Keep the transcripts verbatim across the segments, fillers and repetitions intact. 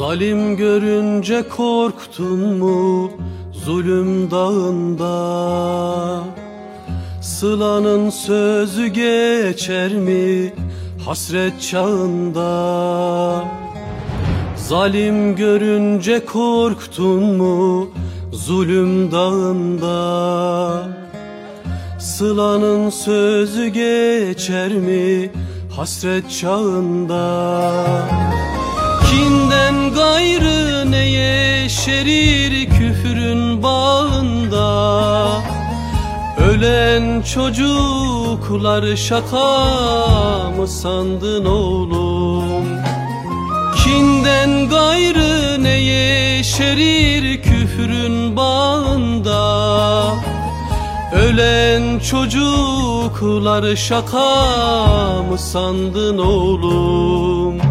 Zalim görünce korktun mu zulüm dağında? Sılanın sözü geçer mi hasret çağında? Zalim görünce korktun mu zulüm dağında? Sılanın sözü geçer mi hasret çağında? Kinden gayrı ne yeşerir küfrün bağında? Ölen çocuklar şaka mı sandın oğlum? Kinden gayrı ne yeşerir küfrün bağında? Ölen çocuklar şaka mı sandın oğlum?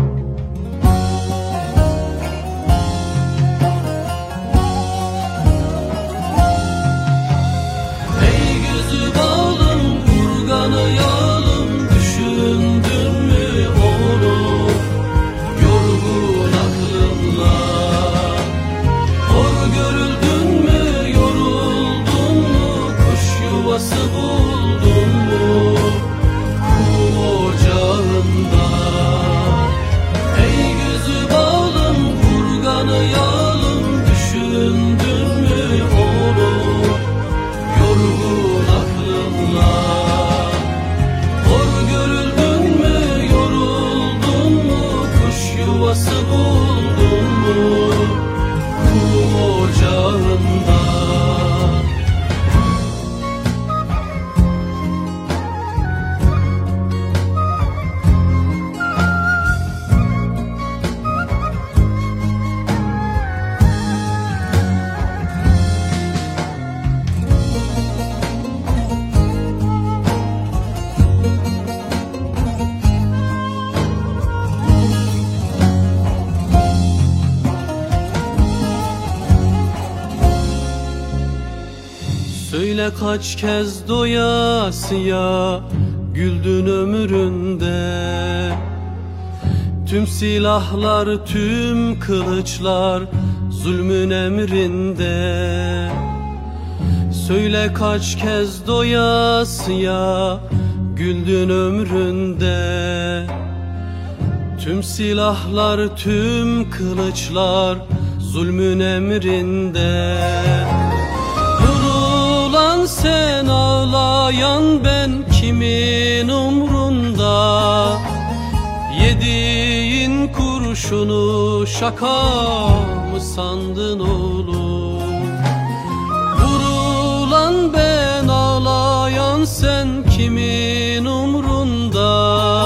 Söyle kaç kez doyasıya güldün ömründe? Tüm silahlar, tüm kılıçlar zulmün emrinde. Söyle kaç kez doyasıya güldün ömründe? Tüm silahlar, tüm kılıçlar zulmün emrinde. Sen ağlayan ben kimin umrunda? Yediğin kurşunu şaka mı sandın oğlum? Vurulan ben ağlayan sen kimin umrunda?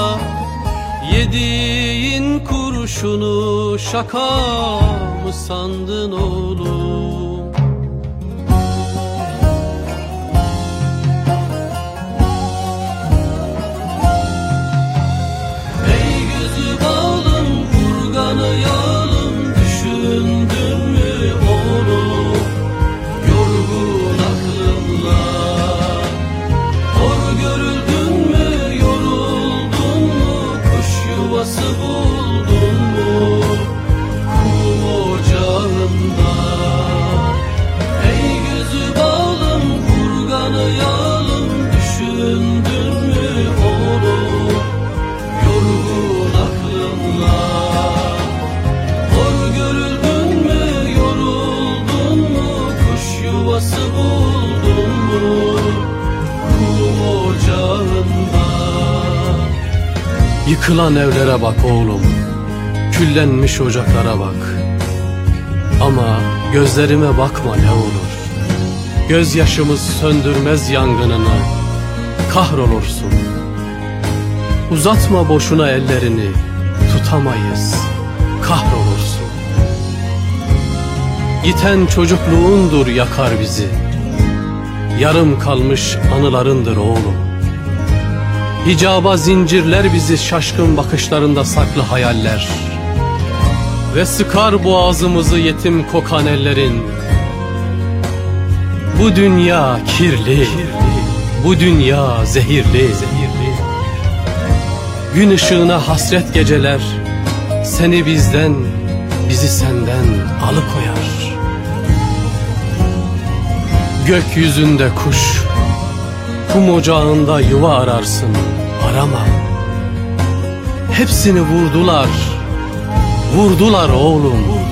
Yediğin kurşunu şaka mı sandın oğlum? Yıkılan evlere bak oğlum, küllenmiş ocaklara bak. Ama gözlerime bakma ne olur, gözyaşımız söndürmez yangınını, kahrolursun. Uzatma boşuna ellerini, tutamayız, kahrolursun. Yiten çocukluğundur yakar bizi, yarım kalmış anılarındır oğlum. Hicaba zincirler bizi şaşkın bakışlarında saklı hayaller. Ve sıkar boğazımızı yetim kokan ellerin. Bu dünya kirli, bu dünya zehirli. Gün ışığına hasret geceler, seni bizden, bizi senden alıkoyar. Gökyüzünde kuş, kum ocağında yuva ararsın, arama. Hepsini vurdular, vurdular oğlum.